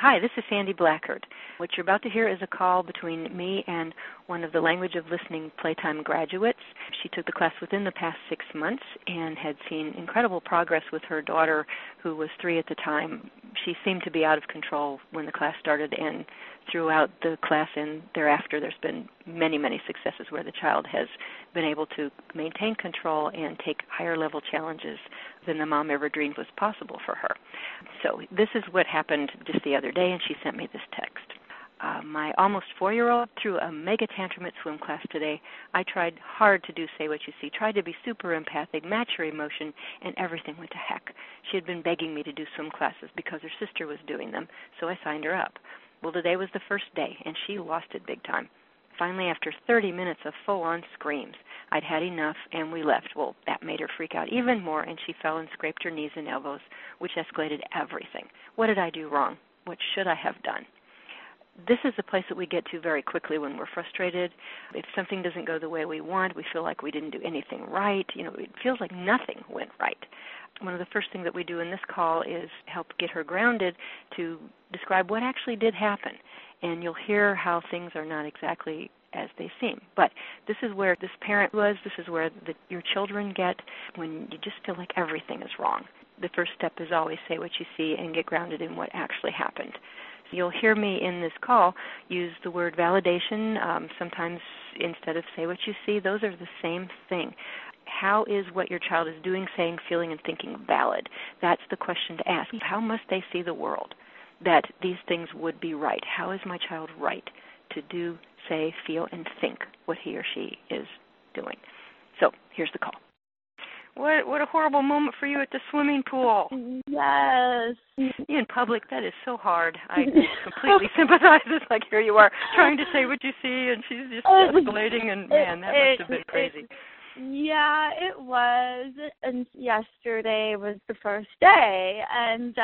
Hi, this is Sandy Blackard. What you're about to hear is a call between me and one of the Language of Listening Playtime graduates. She took the class within the past 6 months and had seen incredible progress with her daughter, who was 3 at the time. She seemed to be out of control when the class started, and throughout the class and thereafter, there's been many, many successes where the child has been able to maintain control and take higher level challenges than the mom ever dreamed was possible for her. So this is what happened just the other day, and she sent me this text. My almost 4-year-old threw a mega tantrum at swim class today. I tried hard to do Say What You See, tried to be super empathic, match her emotion, and everything went to heck. She had been begging me to do swim classes because her sister was doing them, so I signed her up. Well, today was the first day, and she lost it big time. Finally, after 30 minutes of full-on screams, I'd had enough, and we left. Well, that made her freak out even more, and she fell and scraped her knees and elbows, which escalated everything. What did I do wrong? What should I have done? This is a place that we get to very quickly when we're frustrated. If something doesn't go the way we want, we feel like we didn't do anything right. It feels like nothing went right. One of the first things that we do in this call is help get her grounded to describe what actually did happen. And you'll hear how things are not exactly as they seem. But this is where this parent was. This is where your children get when you just feel like everything is wrong. The first step is always say what you see and get grounded in what actually happened. So you'll hear me in this call use the word validation. Sometimes instead of say what you see, those are the same thing. How is what your child is doing, saying, feeling, and thinking valid? That's the question to ask. How must they see the world that these things would be right? How is my child right to do, say, feel, and think what he or she is doing? So here's the call. What a horrible moment for you at the swimming pool. Yes. In public, that is so hard. I completely sympathize. It's like, here you are trying to say what you see, and she's just escalating, and man, that must have been crazy. Yeah, it was. And yesterday was the first day, and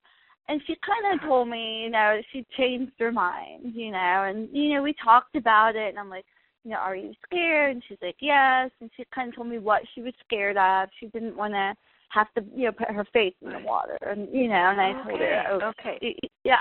she kind of told me, she changed her mind, and, we talked about it, and I'm like, are you scared? And she's like, yes. And she kind of told me what she was scared of. She didn't want to have to, put her face in the water. And, and I told her, okay. Yes.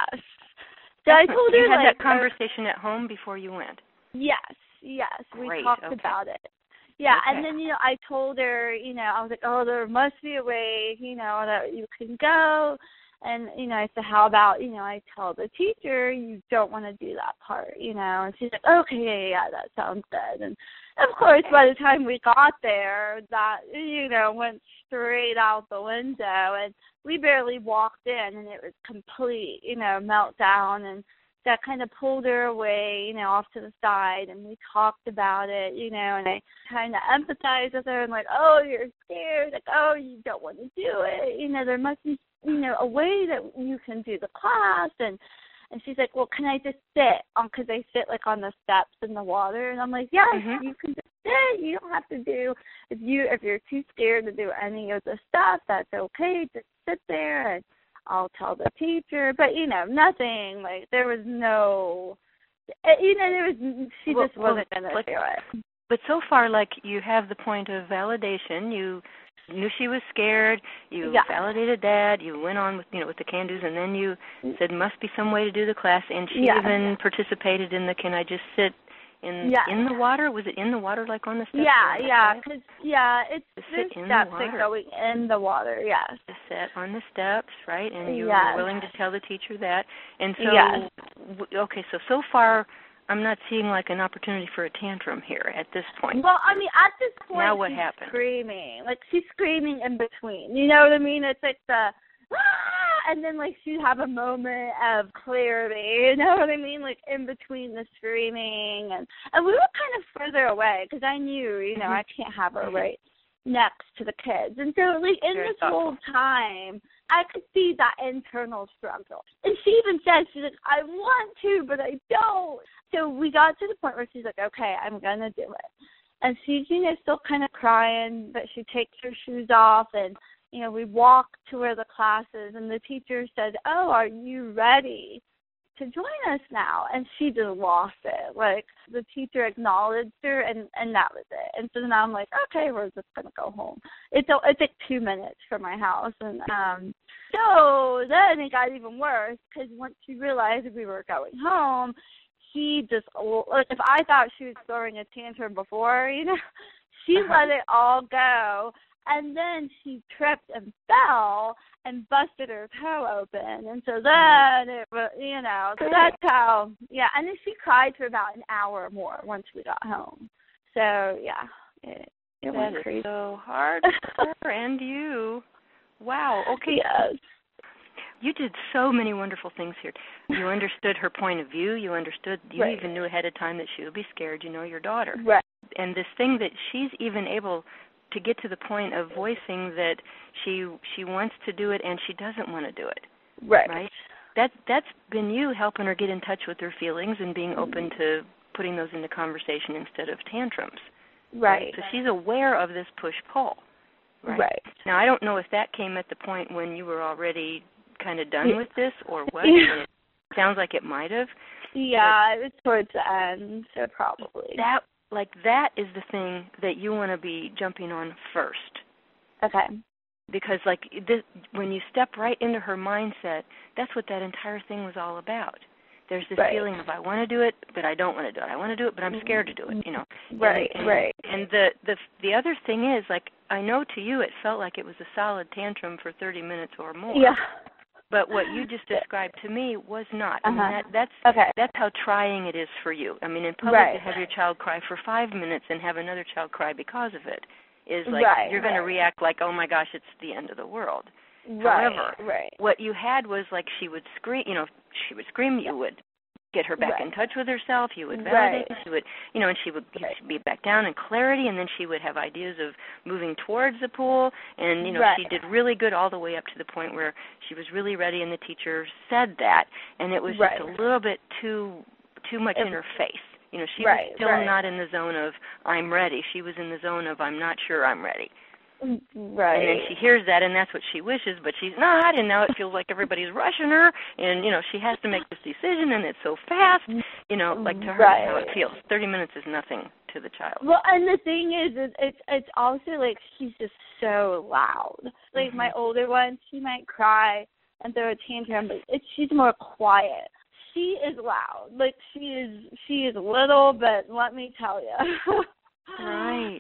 So I told her, you had that conversation at home before you went? Yes. Great. We talked about it. Yeah, and then, I told her, I was like, there must be a way, that you can go. And, I said, how about, I tell the teacher you don't want to do that part, and she's like, okay, yeah, that sounds good. And, of course, by the time we got there, that, went straight out the window, and we barely walked in, and it was complete, meltdown, and that kind of pulled her away, off to the side, and we talked about it, and I kind of empathized with her and like, oh, you're scared, like, oh, you don't want to do it, there must be, a way that you can do the class, and she's like, well, can I just sit on, because I sit like on the steps in the water, and I'm like, yes, you can just sit, you don't have to do, if you're too scared to do any of the stuff, that's okay, just sit there, and I'll tell the teacher, but, nothing, like, there was no, she just wasn't going to do it. But so far, like, you have the point of validation, you knew she was scared, you validated that, you went on with, with the can-dos, and then you said, must be some way to do the class, and she even participated in the, can I just sit in the water? Was it in the water, like on the steps? Because, it's there's steps that going in the water, yes. To sit on the steps, right, and you were willing to tell the teacher that, and so, okay, so far, I'm not seeing like an opportunity for a tantrum here at this point. Well, I mean, at this point, now what she's happened? Screaming. Like, she's screaming in between. You know what I mean? It's like the, and then, like, she'd have a moment of clarity. You know what I mean? Like, in between the screaming. And we were kind of further away because I knew, I can't have her right next to the kids. And so, like, in this whole time, I could see that internal struggle. And she even said, she's like, I want to, but I don't. So we got to the point where she's like, okay, I'm going to do it. And she's, still kind of crying, but she takes her shoes off, and, we walk to where the class is, and the teacher said, oh, are you ready to join us now? And she just lost it. Like, the teacher acknowledged her, and that was it. And so now I'm like, okay, we're just going to go home. It's like 2 minutes from my house. And So then it got even worse because once she realized we were going home, she just, like, if I thought she was throwing a tantrum before, she let it all go. And then she tripped and fell and busted her toe open. And so then it was, so that's how, and then she cried for about an hour or more once we got home. So, yeah, it went crazy. That is so hard for her and you. Wow, okay. Yes. You did so many wonderful things here. You understood her point of view. You understood, you even knew ahead of time that she would be scared. You know your daughter. Right. And this thing that she's even able to get to the point of voicing that she wants to do it and she doesn't want to do it. Right? That's been you helping her get in touch with her feelings and being open to putting those into conversation instead of tantrums. Right. So she's aware of this push-pull. Right. Now, I don't know if that came at the point when you were already kind of done with this or what. It sounds like it might have. Yeah, it was towards the end, so probably. That is the thing that you want to be jumping on first. Okay. Because, when you step right into her mindset, that's what that entire thing was all about. There's this feeling of, I want to do it, but I don't want to do it. I want to do it, but I'm scared to do it, Right. And the other thing is, I know to you it felt like it was a solid tantrum for 30 minutes or more. Yeah. But what you just described to me was not. I mean, that's how trying it is for you. I mean, in public to have your child cry for 5 minutes and have another child cry because of it is you're going to react like, oh my gosh, it's the end of the world. However, what you had was she would scream. She would scream. You would get her back in touch with herself. You would validate. She would, and she would be back down in clarity, and then she would have ideas of moving towards the pool. And she did really good all the way up to the point where she was really ready, and the teacher said that, and it was just a little bit too much in her face. She was still not in the zone of I'm ready. She was in the zone of I'm not sure I'm ready. Right. And then she hears that, and that's what she wishes, but she's not, and now it feels like everybody's rushing her, and, she has to make this decision, and it's so fast, to her, that's how it feels. 30 minutes is nothing to the child. Well, and the thing is, it's also, she's just so loud. My older one, she might cry and throw a tantrum, but she's more quiet. She is loud. She is little, but let me tell you. Right.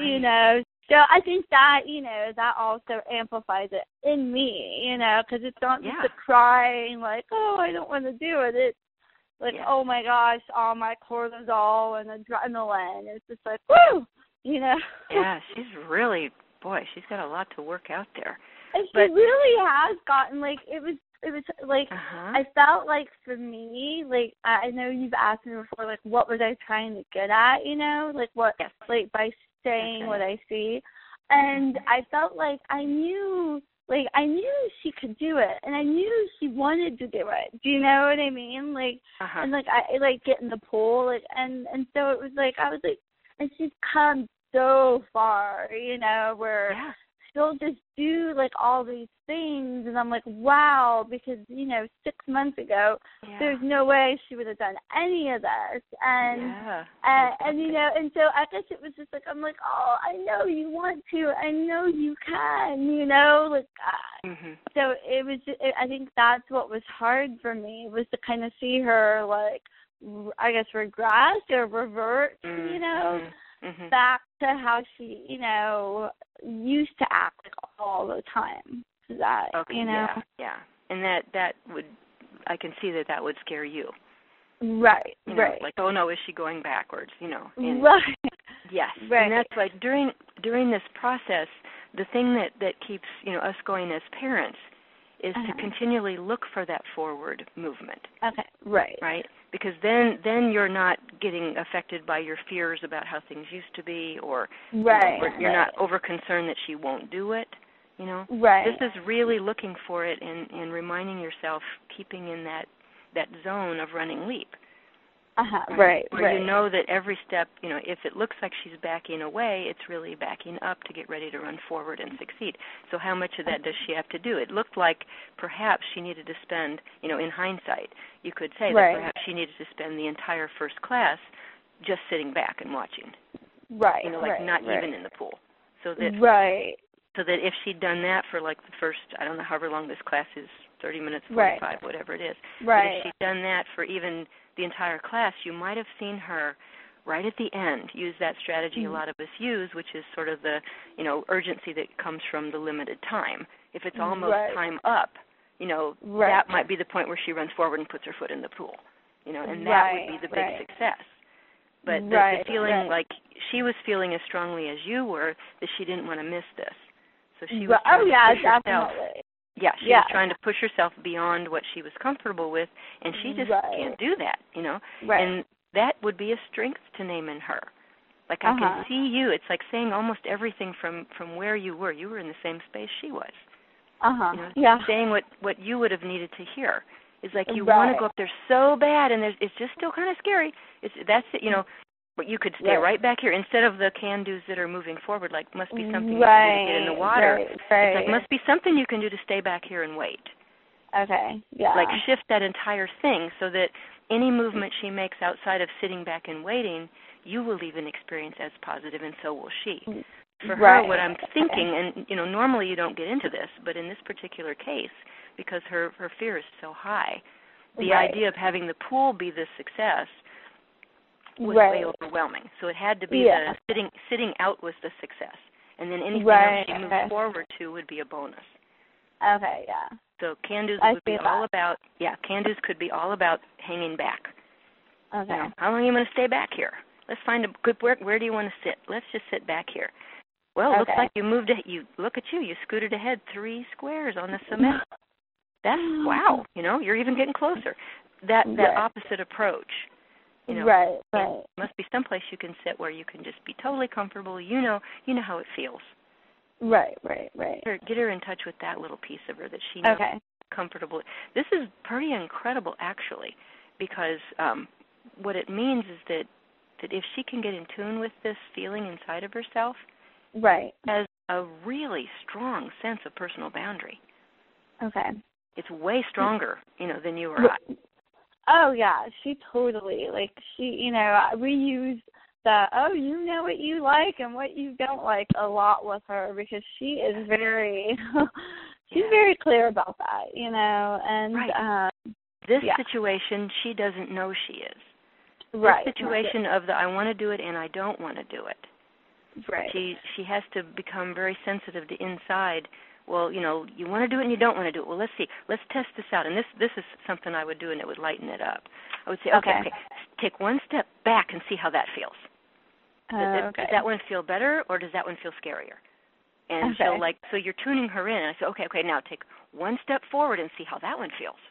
So I think that, that also amplifies it in me, because it's not just a crying oh, I don't want to do it. It's oh my gosh, all my cortisol and adrenaline. It's just woo, Yeah, she's really, she's got a lot to work out there. And she really has gotten, it was I felt for me, I know you've asked me before, what was I trying to get at, what, by saying what I see, and I felt I knew she could do it, and I knew she wanted to do it. Do you know what I mean? And I get in the pool, and so it was I was and she's come so far, where she'll just do all these things, and I'm wow, because 6 months ago there's no way she would have done any of this, and and so I guess it was just I'm oh, I know you want to, I know you can, so it was I think that's what was hard for me, was to kind of see her I guess regress or revert, back to how she, used to act all the time. That, yeah. And that would, I can see that would scare you. Right, oh no, is she going backwards, And, yes, right. And that's why during this process, the thing that keeps, us going as parents is to continually look for that forward movement. Okay, right. Right? Because then you're not getting affected by your fears about how things used to be, or you're not over concerned that she won't do it. Right. This is really looking for it and reminding yourself, keeping in that zone of running leap. Right. Where you know that every step, if it looks like she's backing away, it's really backing up to get ready to run forward and succeed. So how much of that does she have to do? It looked like perhaps she needed to spend, in hindsight, you could say that perhaps she needed to spend the entire first class just sitting back and watching. Right. Not even in the pool. So that So that if she'd done that for like the first, I don't know, however long this class is, 30 minutes, 45, right. whatever it is. Right. But if she'd done that for even the entire class, you might have seen her right at the end use that strategy a lot of us use, which is sort of the, urgency that comes from the limited time. If it's almost time up, that might be the point where she runs forward and puts her foot in the pool, and that would be the big success. But the feeling like she was feeling as strongly as you were that she didn't want to miss this. So she was trying to push herself. Definitely. Yeah, she was trying to push herself beyond what she was comfortable with, and she just can't do that, Right. And that would be a strength to name in her. Like, I can see you. It's like saying almost everything from where you were. You were in the same space she was. Saying what you would have needed to hear. It's like you want to go up there so bad, and it's just still kind of scary. But you could stay right back here instead of the can-dos that are moving forward. Like, must be something you can do to get in the water. It's like, must be something you can do to stay back here and wait. Okay. Yeah. Like, shift that entire thing so that any movement she makes outside of sitting back and waiting, you will even experience as positive, and so will she. For her, what I'm thinking, and normally you don't get into this, but in this particular case, because her fear is so high, the idea of having the pool be the success was way overwhelming. So it had to be the sitting out was the success, and then anything else she moved forward to would be a bonus. Okay, yeah. So can-dos would be all about, can-dos could be all about hanging back. Okay. How long are you going to stay back here? Let's find a good, where do you want to sit? Let's just sit back here. Well, it looks like you moved, look at you scooted ahead 3 squares on the cement. That's, wow, you're even getting closer. That opposite approach. There must be someplace you can sit where you can just be totally comfortable. You know how it feels. Right. Get her in touch with that little piece of her that she knows comfortable. This is pretty incredible, actually, because what it means is that if she can get in tune with this feeling inside of herself, has a really strong sense of personal boundary. Okay. It's way stronger, than you or I. Oh, yeah, she totally, we use the, you know what you like and what you don't like a lot with her because she is very, she's very clear about that, and this situation, she doesn't know she is. This situation of the I want to do it and I don't want to do it. She has to become very sensitive to inside. Well, you want to do it and you don't want to do it. Well, let's see. Let's test this out. And this is something I would do, and it would lighten it up. I would say, okay, take one step back and see how that feels. Does that one feel better, or does that one feel scarier? And so you're tuning her in. And I say, okay, now take one step forward and see how that one feels.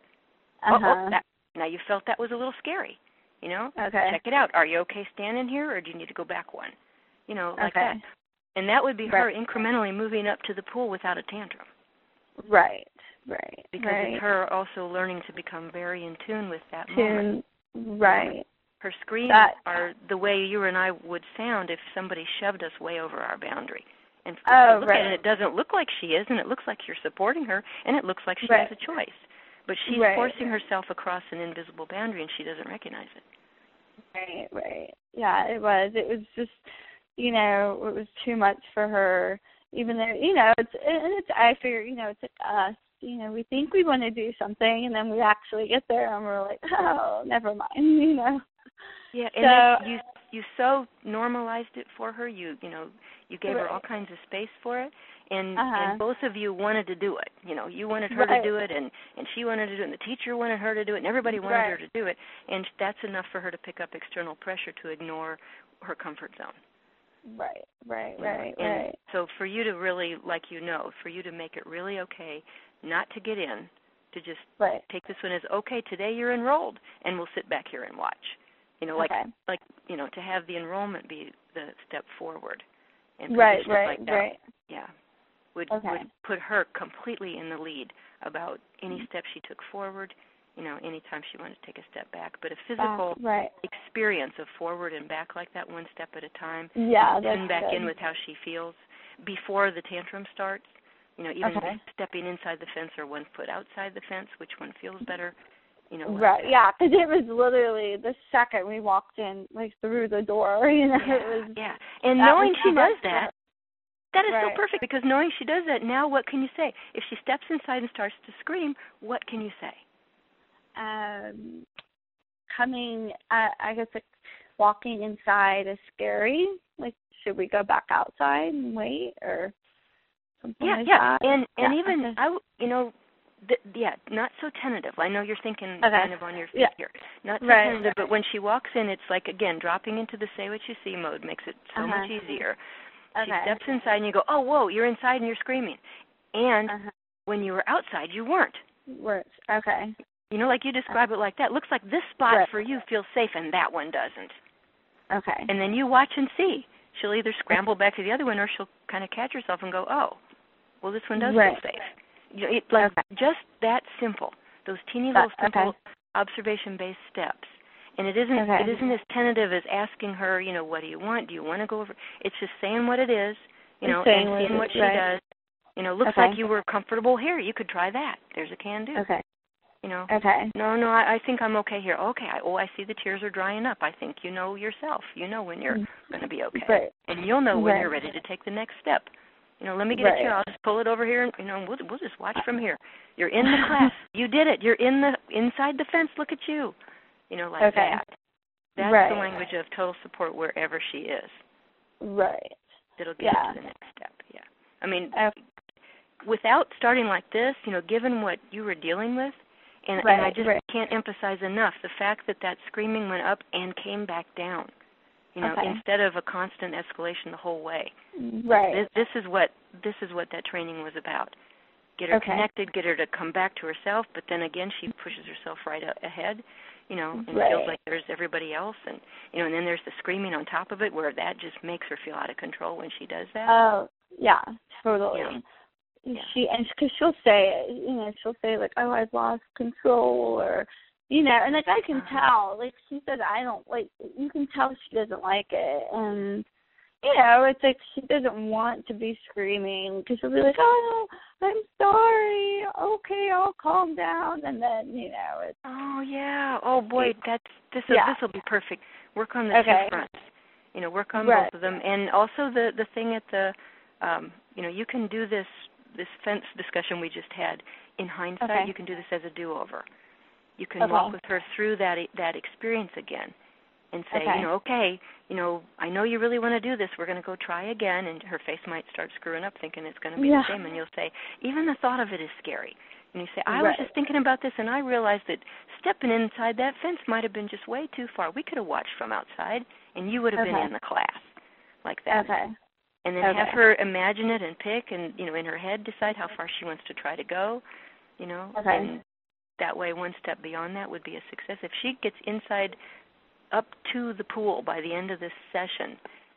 Now you felt that was a little scary. Check it out. Are you okay standing here, or do you need to go back one? Like that. And that would be her incrementally moving up to the pool without a tantrum. Right. Because it's her also learning to become very in tune with that moment. Her screams are the way you and I would sound if somebody shoved us way over our boundary. And if you look at it, and it doesn't look like she is, and it looks like you're supporting her, and it looks like she has a choice. But she's forcing herself across an invisible boundary, and she doesn't recognize it. Right. Yeah, it was. It was just, it was too much for her. Even though, I figure, it's like us. We think we want to do something, and then we actually get there, and we're like, oh, never mind. Yeah, and you so normalized it for her. You gave her all kinds of space for it, and both of you wanted to do it. You wanted her to do it, and she wanted to do it, and the teacher wanted her to do it, and everybody wanted her to do it, and that's enough for her to pick up external pressure to ignore her comfort zone. Right. So for you to really, for you to make it really okay, not to get in, to just take this one as, okay, today you're enrolled, and we'll sit back here and watch. To have the enrollment be the step forward. And would put her completely in the lead about any steps she took forward, any time she wanted to take a step back. But a physical experience of forward and back like that, one step at a time, tune back in with how she feels before the tantrum starts, even stepping inside the fence or 1 foot outside the fence, which one feels better. Because it was literally the second we walked in, through the door, it was... Yeah, and knowing she does that, That is so perfect, because knowing she does that, now what can you say? If she steps inside and starts to scream, what can you say? I guess like walking inside is scary. Like, should we go back outside and wait, or something like that? And even, not so tentative. I know you're thinking kind of on your feet here. Not so tentative, but when she walks in, it's like, again, dropping into the say what you see mode makes it so much easier. She steps inside and you go, oh, whoa, you're inside and you're screaming. And when you were outside, you weren't. Okay. You know, like you describe it like that. Looks like this spot for you feels safe and that one doesn't. Okay. And then you watch and see. She'll either scramble back to the other one or she'll kind of catch herself and go, oh, well, this one does feel safe. Just that simple. Those teeny little simple observation-based steps. And it isn't as tentative as asking her, you know, what do you want? Do you want to go over? It's just saying what it is, you know, and seeing what she does. You know, looks like you were comfortable here. You could try that. There's a can do. Okay. You know. Okay. No, I think I'm okay here. Okay. I see the tears are drying up. I think you know yourself. You know when you're going to be okay. Right. And you'll know when you're ready to take the next step. You know, let me get a chair. I'll just pull it over here, and, you know, we'll just watch from here. You're in the class. You did it. You're inside the fence. Look at you. You know, like that. That's the language of total support wherever she is. Right. It'll get to the next step. Yeah. I mean, without starting like this, you know, given what you were dealing with, and I just can't emphasize enough the fact that screaming went up and came back down. You know, instead of a constant escalation the whole way. Right. This is what that training was about. Get her connected, get her to come back to herself, but then again she pushes herself right ahead, you know, and feels like there's everybody else, and you know, and then there's the screaming on top of it, where that just makes her feel out of control when she does that. Oh, yeah, totally. Yeah. Because she'll say, you know, she'll say like, oh, I've lost control, or, you know, and like I can tell, like she said, I don't like. You can tell she doesn't like it, and you know, it's like she doesn't want to be screaming, because she'll be like, oh, I'm sorry. Okay, I'll calm down, and then you know it's. Oh yeah. Oh boy, this will be perfect. Work on the two fronts. You know, work on both of them, and also the thing at the, you know, you can do this fence discussion we just had. In hindsight, you can do this as a do-over. You can walk with her through that experience again, and say, you know, okay, you know, I know you really want to do this. We're going to go try again, and her face might start screwing up, thinking it's going to be the same, and you'll say, even the thought of it is scary. And you say, I was just thinking about this, and I realized that stepping inside that fence might have been just way too far. We could have watched from outside, and you would have been in the class like that. Okay. And then have her imagine it and pick, and, you know, in her head decide how far she wants to try to go, you know. And that way, one step beyond that would be a success. If she gets inside up to the pool by the end of this session,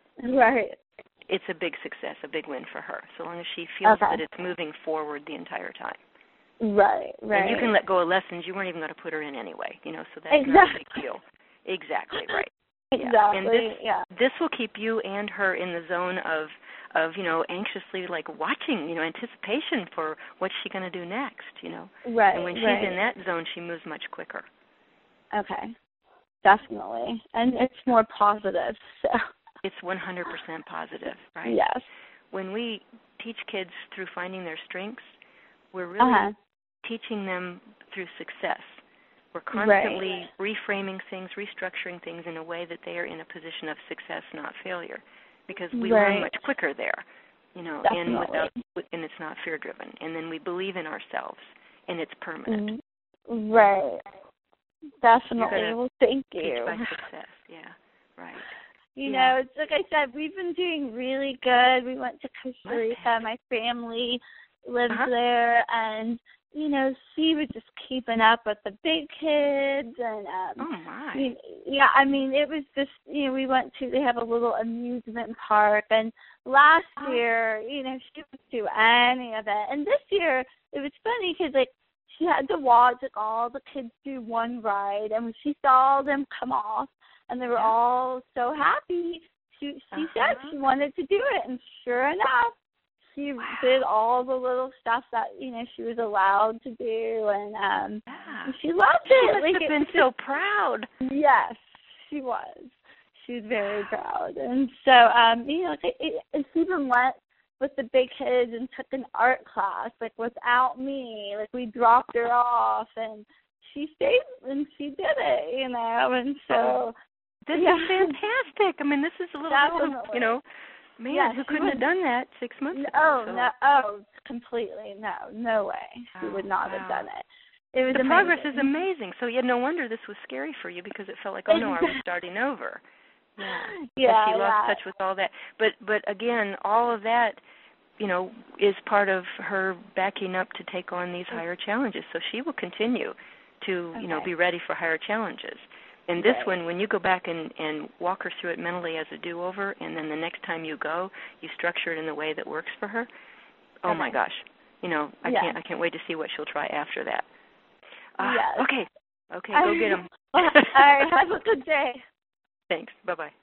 it's a big success, a big win for her, so long as she feels that it's moving forward the entire time. Right. And you can let go of lessons you weren't even going to put her in anyway, you know, so that's not a big deal. Exactly, right. Exactly, and this will keep you and her in the zone of, you know, anxiously, like, watching, you know, anticipation for what's she going to do next, you know. Right, and when she's in that zone, she moves much quicker. Okay, definitely. And it's more positive, so. It's 100% positive, right? Yes. When we teach kids through finding their strengths, we're really teaching them through success. We're constantly reframing things, restructuring things in a way that they are in a position of success, not failure, because we learn much quicker there, you know, and it's not fear-driven. And then we believe in ourselves, and it's permanent. Right. Definitely. Well, thank you. Teach by success. Yeah. Right. You know, it's like I said, we've been doing really good. We went to Costa Rica. My family lives there, and you know, she was just keeping up with the big kids, and I mean, it was just, you know, they have a little amusement park, and last year, you know, she didn't do any of it, and this year it was funny because like she had to watch like all the kids do one ride, and when she saw them come off, and they were all so happy, she said she wanted to do it, and sure enough, she did all the little stuff that, you know, she was allowed to do, and she loved it. She must have been so proud. Yes, she was. She was very proud. And so, you know, she even let with the big kids and took an art class, like, without me. Like, we dropped her off, and she stayed, and she did it, you know, and so. This is fantastic. I mean, this is a little, you know, man, who couldn't have done that 6 months ago? Completely. No way. She would not have done it. It was the amazing. Progress is amazing. So, no wonder this was scary for you, because it felt like, oh, no, I was starting over. Yeah. She lost touch with all that. But again, all of that, you know, is part of her backing up to take on these higher challenges. So she will continue to, you know, be ready for higher challenges. And this one, when you go back and walk her through it mentally as a do-over, and then the next time you go, you structure it in the way that works for her, oh, my gosh. You know, I can't wait to see what she'll try after that. Okay, go get them. All right, have a good day. Thanks. Bye-bye.